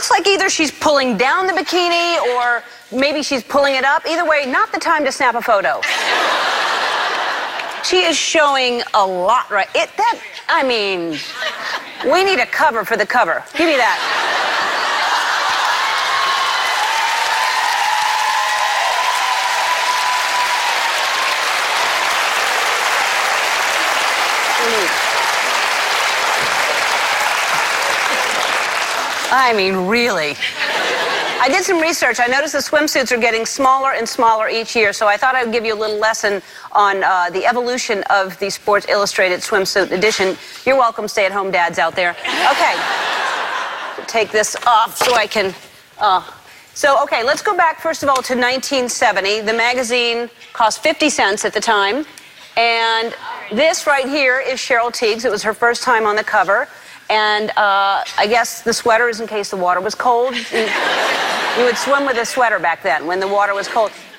looks like either she's pulling down the bikini or maybe she's pulling it up. Either way, not the time to snap a photo. She is showing a lot, right? We need a cover for the cover. Give me that. Really. I did some research. I noticed the swimsuits are getting smaller and smaller each year, so I thought I would give you a little lesson on the evolution of the Sports Illustrated swimsuit edition. You're welcome, stay-at-home dads out there. Okay. Take this off so I can... okay, let's go back, first of all, to 1970. The magazine cost 50 cents at the time. And this right here is Cheryl Tiegs. It was her first time on the cover. And I guess the sweater is in case the water was cold. You would swim with a sweater back then when the water was cold.